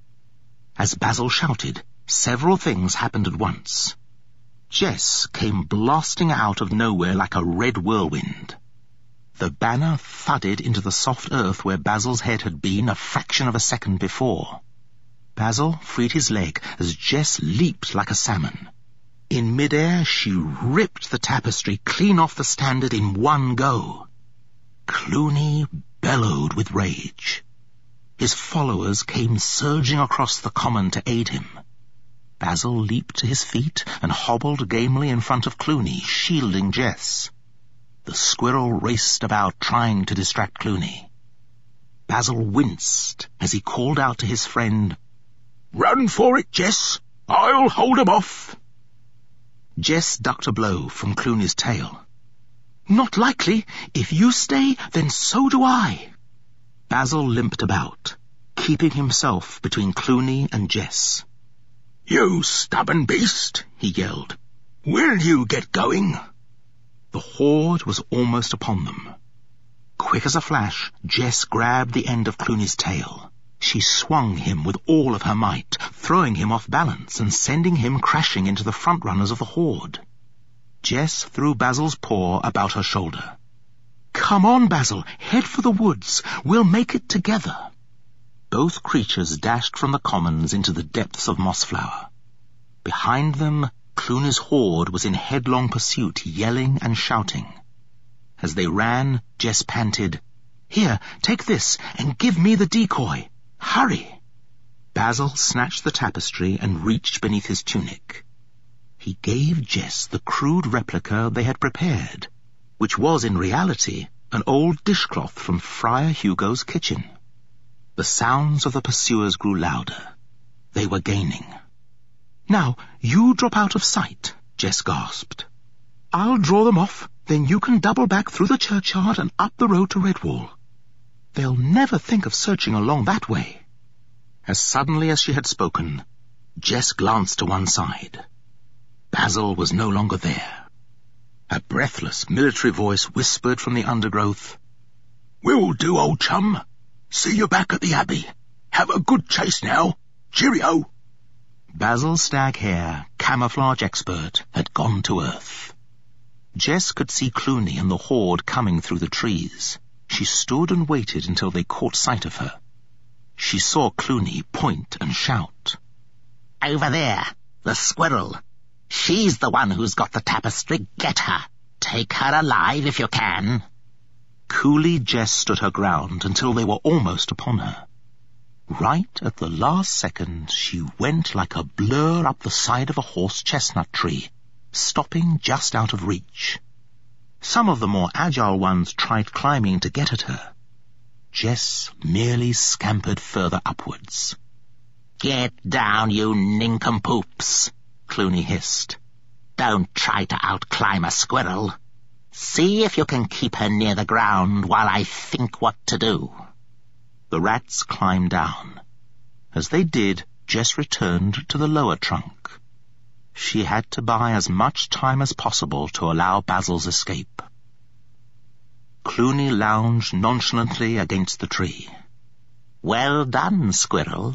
As Basil shouted, several things happened at once. Jess came blasting out of nowhere like a red whirlwind. The banner thudded into the soft earth where Basil's head had been a fraction of a second before. Basil freed his leg as Jess leaped like a salmon. In midair, she ripped the tapestry clean off the standard in one go. Clooney bellowed with rage. His followers came surging across the common to aid him. Basil leaped to his feet and hobbled gamely in front of Clooney, shielding Jess. The squirrel raced about trying to distract Clooney. Basil winced as he called out to his friend, "Run for it, Jess! I'll hold 'em off!" Jess ducked a blow from Clooney's tail. "Not likely. If you stay, then so do I." Basil limped about, keeping himself between Clooney and Jess. "You stubborn beast!" he yelled. "Will you get going?" The horde was almost upon them. Quick as a flash, Jess grabbed the end of Clooney's tail. She swung him with all of her might, throwing him off balance and sending him crashing into the front runners of the horde. Jess threw Basil's paw about her shoulder. "Come on, Basil, head for the woods. We'll make it together." Both creatures dashed from the commons into the depths of Mossflower. Behind them, Clooney's horde was in headlong pursuit, yelling and shouting. As they ran, Jess panted, "Here, take this, and give me the decoy. Hurry!" Basil snatched the tapestry and reached beneath his tunic. He gave Jess the crude replica they had prepared, which was in reality an old dishcloth from Friar Hugo's kitchen. The sounds of the pursuers grew louder. They were gaining. "Now, you drop out of sight," Jess gasped. "I'll draw them off, then you can double back through the churchyard and up the road to Redwall. They'll never think of searching along that way." As suddenly as she had spoken, Jess glanced to one side. Basil was no longer there. A breathless military voice whispered from the undergrowth, "Will do, old chum. See you back at the Abbey. Have a good chase now. Cheerio." Basil's stag hare, camouflage expert, had gone to earth. Jess could see Clooney and the horde coming through the trees. She stood and waited until they caught sight of her. She saw Clooney point and shout. "Over there, the squirrel. She's the one who's got the tapestry. Get her. Take her alive if you can." Coolly Jess stood her ground until they were almost upon her. Right at the last second, she went like a blur up the side of a horse-chestnut tree, stopping just out of reach. Some of the more agile ones tried climbing to get at her. Jess merely scampered further upwards. "Get down, you nincompoops," Clooney hissed. "Don't try to outclimb a squirrel. See if you can keep her near the ground while I think what to do." The rats climbed down. As they did, Jess returned to the lower trunk. She had to buy as much time as possible to allow Basil's escape. Clooney lounged nonchalantly against the tree. "Well done, squirrel.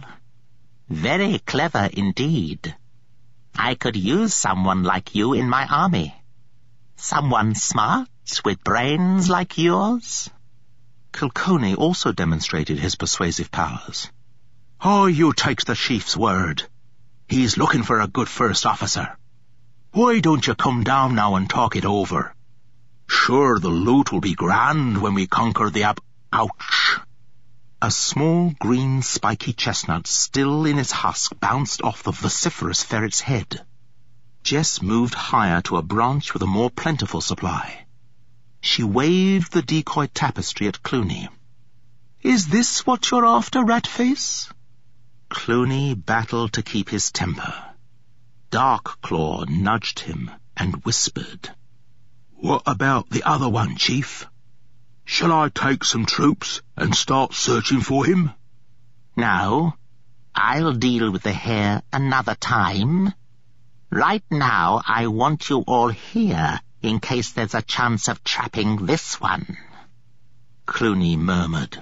Very clever indeed. I could use someone like you in my army. Someone smart, with brains like yours." Kilconey also demonstrated his persuasive powers. "Oh, you takes the chief's word. He's looking for a good first officer. Why don't you come down now and talk it over? Sure, the loot will be grand when we conquer the Ouch!" A small green spiky chestnut still in its husk bounced off the vociferous ferret's head. Jess moved higher to a branch with a more plentiful supply. She waved the decoy tapestry at Clooney. "Is this what you're after, Ratface?" Clooney battled to keep his temper. Darkclaw nudged him and whispered, "What about the other one, Chief? Shall I take some troops and start searching for him?" "No, I'll deal with the hare another time. Right now I want you all here in case there's a chance of trapping this one." Clooney murmured.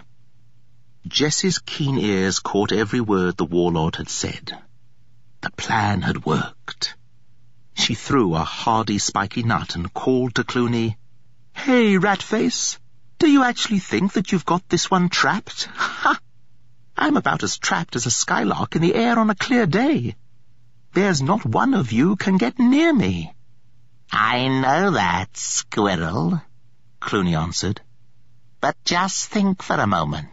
Jess's keen ears caught every word the warlord had said. The plan had worked. She threw a hardy spiky nut and called to Clooney, "Hey, Ratface, do you actually think that you've got this one trapped? Ha! I'm about as trapped as a skylark in the air on a clear day. There's not one of you can get near me." "I know that, squirrel," Clooney answered. "But just think for a moment.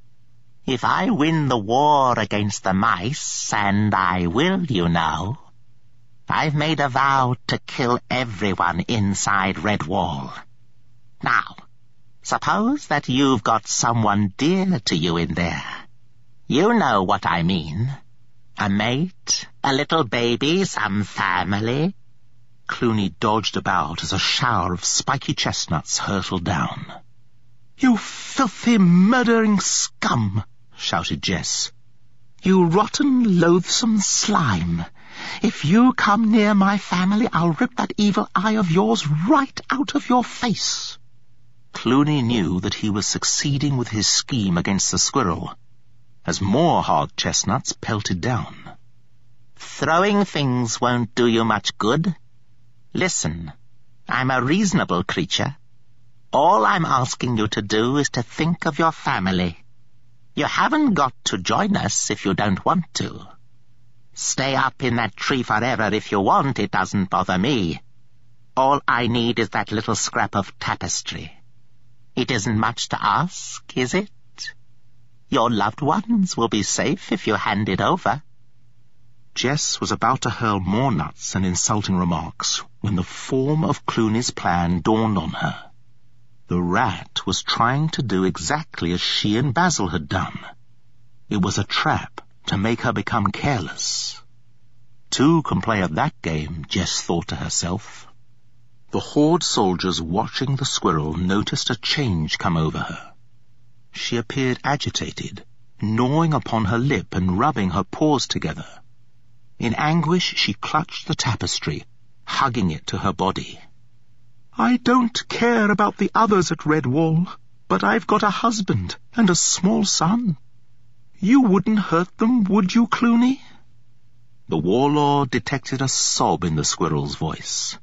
If I win the war against the mice, and I will, you know, I've made a vow to kill everyone inside Redwall. Now, suppose that you've got someone dear to you in there. You know what I mean. A mate, a little baby, some family." Clooney dodged about as a shower of spiky chestnuts hurtled down. "You filthy, murdering scum!" shouted Jess. "You rotten, loathsome slime! If you come near my family, I'll rip that evil eye of yours right out of your face." Clooney knew that he was succeeding with his scheme against the squirrel, as more hard chestnuts pelted down. "Throwing things won't do you much good. Listen, I'm a reasonable creature. All I'm asking you to do is to think of your family. You haven't got to join us if you don't want to. Stay up in that tree forever if you want, it doesn't bother me. All I need is that little scrap of tapestry. It isn't much to ask, is it? Your loved ones will be safe if you hand it over." Jess was about to hurl more nuts and insulting remarks when the form of Clooney's plan dawned on her. The rat was trying to do exactly as she and Basil had done. It was a trap to make her become careless. Two can play at that game, Jess thought to herself. The horde soldiers watching the squirrel noticed a change come over her. She appeared agitated, gnawing upon her lip and rubbing her paws together. In anguish, she clutched the tapestry, hugging it to her body. "I don't care about the others at Redwall, but I've got a husband and a small son. You wouldn't hurt them, would you, Clooney?" The warlord detected a sob in the squirrel's voice.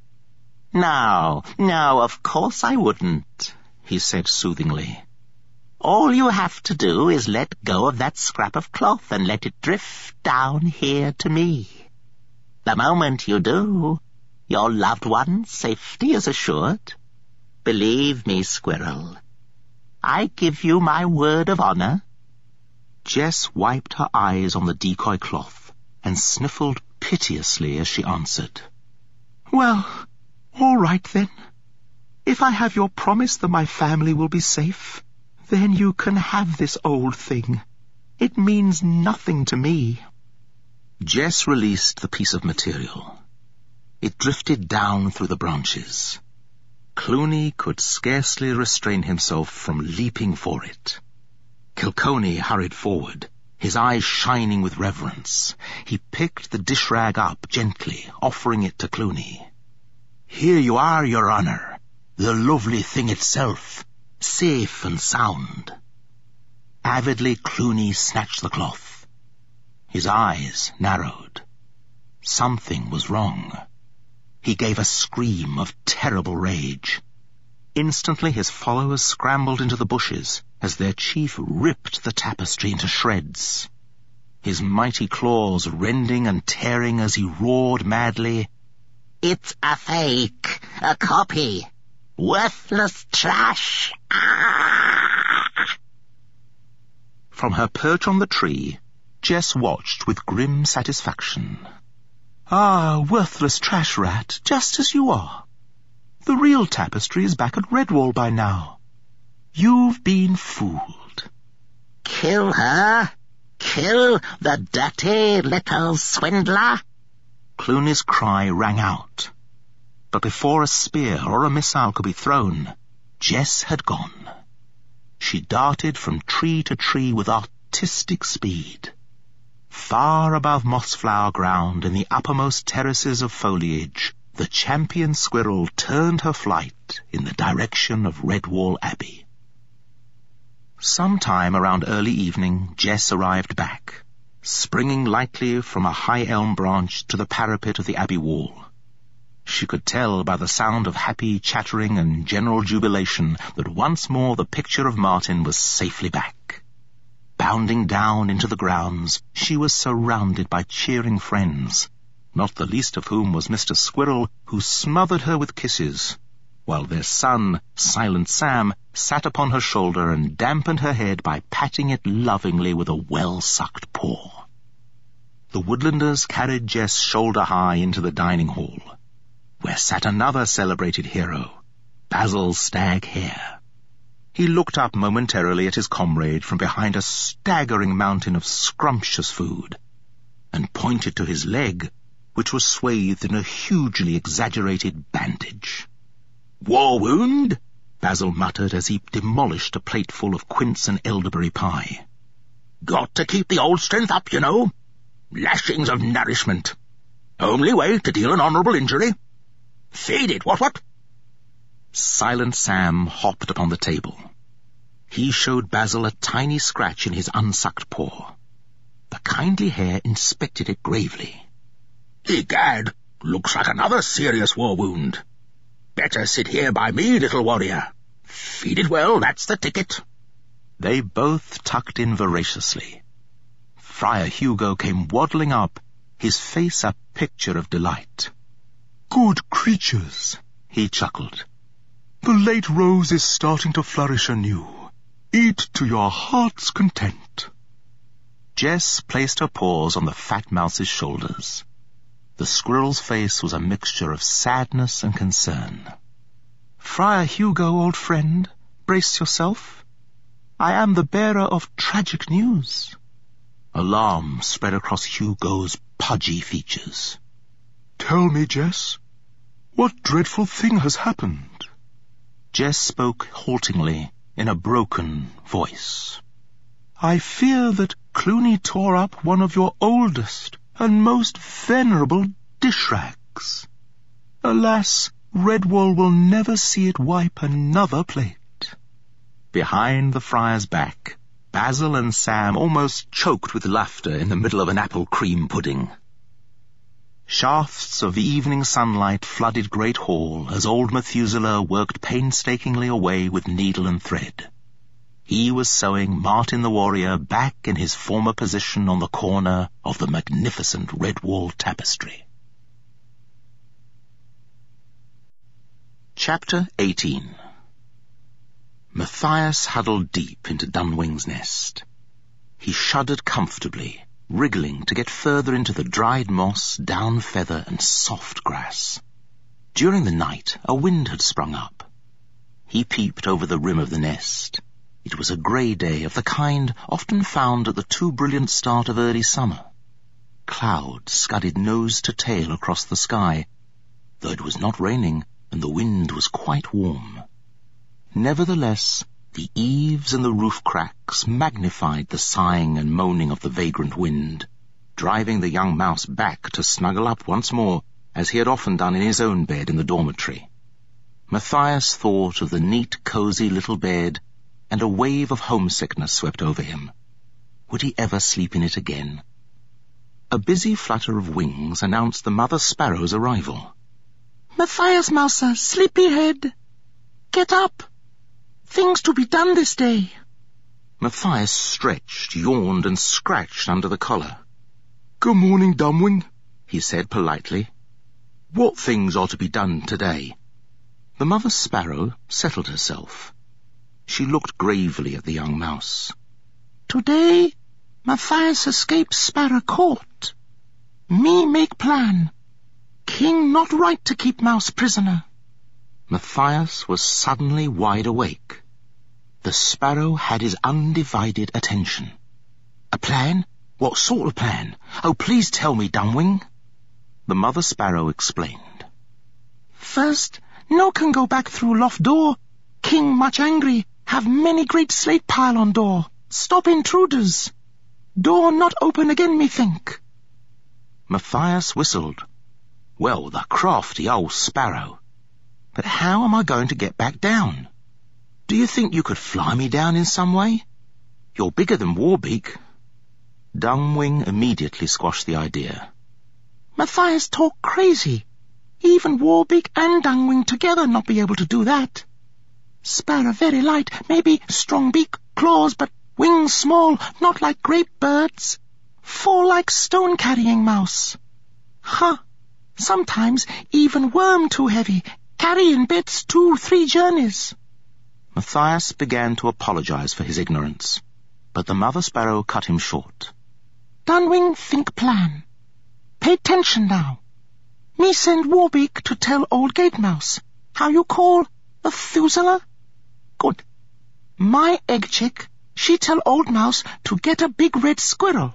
No, of course I wouldn't," he said soothingly. "All you have to do is let go of that scrap of cloth and let it drift down here to me. The moment you do, your loved one's safety is assured. Believe me, squirrel. I give you my word of honor." Jess wiped her eyes on the decoy cloth and sniffled piteously as she answered. "Well, all right then. If I have your promise that my family will be safe, then you can have this old thing. It means nothing to me." Jess released the piece of material. It drifted down through the branches. Clooney could scarcely restrain himself from leaping for it. Kilconey hurried forward, his eyes shining with reverence. He picked the dish rag up gently, offering it to Clooney. "Here you are, Your Honour, the lovely thing itself, safe and sound." Avidly Clooney snatched the cloth. His eyes narrowed. Something was wrong. He gave a scream of terrible rage. Instantly his followers scrambled into the bushes as their chief ripped the tapestry into shreds. His mighty claws rending and tearing as he roared madly, "It's a fake, a copy, worthless trash! Ah!" From her perch on the tree, Jess watched with grim satisfaction. "Ah, worthless trash rat, just as you are. The real tapestry is back at Redwall by now. You've been fooled." "Kill her? Kill the dirty little swindler?" Clooney's cry rang out. But before a spear or a missile could be thrown, Jess had gone. She darted from tree to tree with artistic speed. Far above mossflower ground in the uppermost terraces of foliage, the champion squirrel turned her flight in the direction of Redwall Abbey. Sometime around early evening, Jess arrived back, springing lightly from a high elm branch to the parapet of the abbey wall. She could tell by the sound of happy chattering and general jubilation that once more the picture of Martin was safely back. Bounding down into the grounds, she was surrounded by cheering friends, not the least of whom was Mr. Squirrel, who smothered her with kisses, while their son, Silent Sam, sat upon her shoulder and dampened her head by patting it lovingly with a well-sucked paw. The Woodlanders carried Jess shoulder-high into the dining hall, where sat another celebrated hero, Basil Stag Hare. He looked up momentarily at his comrade from behind a staggering mountain of scrumptious food, and pointed to his leg, which was swathed in a hugely exaggerated bandage. "War wound?" Basil muttered as he demolished a plateful of quince and elderberry pie. "Got to keep the old strength up, you know. Lashings of nourishment. Only way to deal an honourable injury. Feed it, what? Silent Sam hopped upon the table. He showed Basil a tiny scratch in his unsucked paw. The kindly Hare inspected it gravely. "Egad, looks like another serious war wound. Better sit here by me, little warrior. Feed it well, that's the ticket." They both tucked in voraciously. Friar Hugo came waddling up, his face a picture of delight. "Good creatures," he chuckled. "The late rose is starting to flourish anew. Eat to your heart's content." Jess placed her paws on the fat mouse's shoulders. The squirrel's face was a mixture of sadness and concern. "Friar Hugo, old friend, brace yourself. I am the bearer of tragic news." Alarm spread across Hugo's pudgy features. "Tell me, Jess, what dreadful thing has happened?" Jess spoke haltingly in a broken voice. "I fear that Clooney tore up one of your oldest and most venerable dish rags. Alas, Redwall will never see it wipe another plate." Behind the friar's back, Basil and Sam almost choked with laughter in the middle of an apple cream pudding. Shafts of evening sunlight flooded Great Hall as old Methuselah worked painstakingly away with needle and thread. He was sewing Martin the Warrior back in his former position on the corner of the magnificent Redwall tapestry. Chapter 18. Matthias huddled deep into Dunwing's nest. He shuddered comfortably, wriggling to get further into the dried moss, down feather, and soft grass. During the night, a wind had sprung up. He peeped over the rim of the nest. It was a grey day of the kind often found at the too brilliant start of early summer. Clouds scudded nose to tail across the sky, though it was not raining and the wind was quite warm. Nevertheless, the eaves and the roof cracks magnified the sighing and moaning of the vagrant wind, driving the young mouse back to snuggle up once more, as he had often done in his own bed in the dormitory. Matthias thought of the neat, cosy little bed, and a wave of homesickness swept over him. Would he ever sleep in it again? A busy flutter of wings announced the mother sparrow's arrival. "Matthias Mouser, sleepyhead! Get up! Things to be done this day." Matthias stretched, yawned, and scratched under the collar. "Good morning, Dumbwing," he said politely. "What things are to be done today?" The mother sparrow settled herself. She looked gravely at the young mouse. "Today, Matthias escapes sparrow caught. Me make plan. King not right to keep mouse prisoner." Matthias was suddenly wide awake. The sparrow had his undivided attention. "A plan? What sort of plan? Oh, please tell me, Dumbwing." The mother sparrow explained. "First, no can go back through loft door. King much angry, have many great slate pile on door. Stop intruders. Door not open again, me think." Matthias whistled. Well, the crafty old sparrow. But how am I going to get back down? Do you think you could fly me down in some way? You're bigger than Warbeak. Dumbwing immediately squashed the idea. "Matthias talk crazy. Even Warbeak and Dumbwing together not be able to do that. Sparrow very light, maybe strong beak, claws, but wings small, not like great birds. Fall like stone-carrying mouse. Huh, sometimes even worm too heavy, carry in bits 2-3 journeys." Matthias began to apologize for his ignorance, but the mother sparrow cut him short. "Dumbwing think plan. Pay attention now. Me send Warbeak to tell old Gatemouse. How you call Methuselah? Good. My egg chick, she tell old mouse to get a big red squirrel.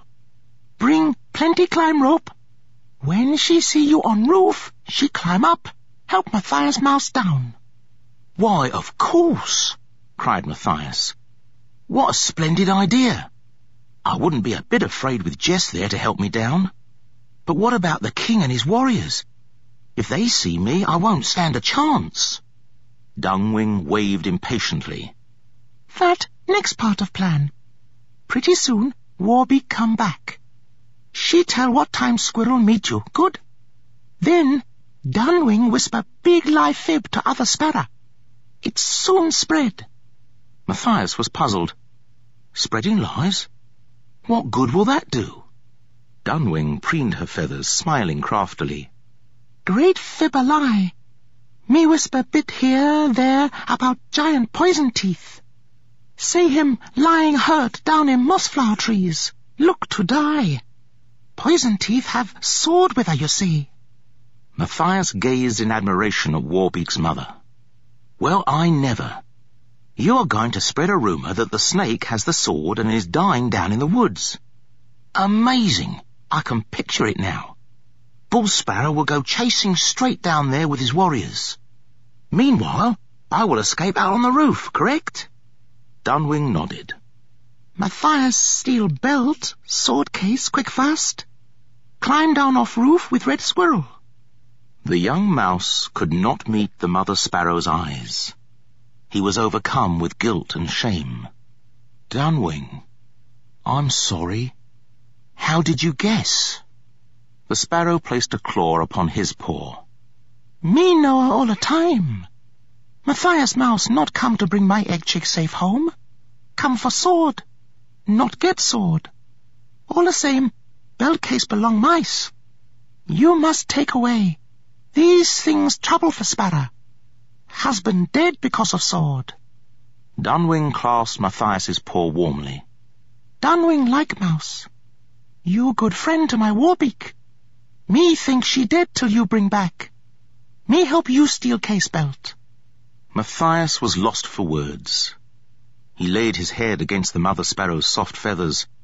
Bring plenty climb rope. When she see you on roof, she climb up, help Matthias mouse down." "Why, of course," cried Matthias. "What a splendid idea. I wouldn't be a bit afraid with Jess there to help me down. But what about the king and his warriors? If they see me, I won't stand a chance." Dumbwing waved impatiently. "That next part of plan. Pretty soon, Warbeak come back. She tell what time squirrel meet you, good? Then, Dumbwing whisper big lie fib to other sparrow. It soon spread." Matthias was puzzled. Spreading lies? What good will that do? Dumbwing preened her feathers, smiling craftily. "Great fib a lie. Me whisper bit here, there, about giant poison teeth. Say him lying hurt down in mossflower trees. Look to die. Poison teeth have sword with her, you see." Matthias gazed in admiration at Warbeak's mother. "Well, I never. You are going to spread a rumour that the snake has the sword and is dying down in the woods. Amazing! I can picture it now. Bull Sparrow will go chasing straight down there with his warriors. Meanwhile, I will escape out on the roof, correct?" Dumbwing nodded. "Matthias steal belt, sword case, quick fast. Climb down off roof with red squirrel." The young mouse could not meet the mother sparrow's eyes. He was overcome with guilt and shame. "Dumbwing, I'm sorry. How did you guess?" The sparrow placed a claw upon his paw. "Me know her all the time. Matthias mouse not come to bring my egg chick safe home. Come for sword, not get sword. All the same, belt case belong mice. You must take away. These things trouble for sparrow. Husband dead because of sword." Dumbwing clasped Matthias's paw warmly. Dunwing like mouse. You good friend to my Warbeak. Me think she dead till you bring back. Me help you steal case belt. Matthias was lost for words. He laid his head against the mother sparrow's soft feathers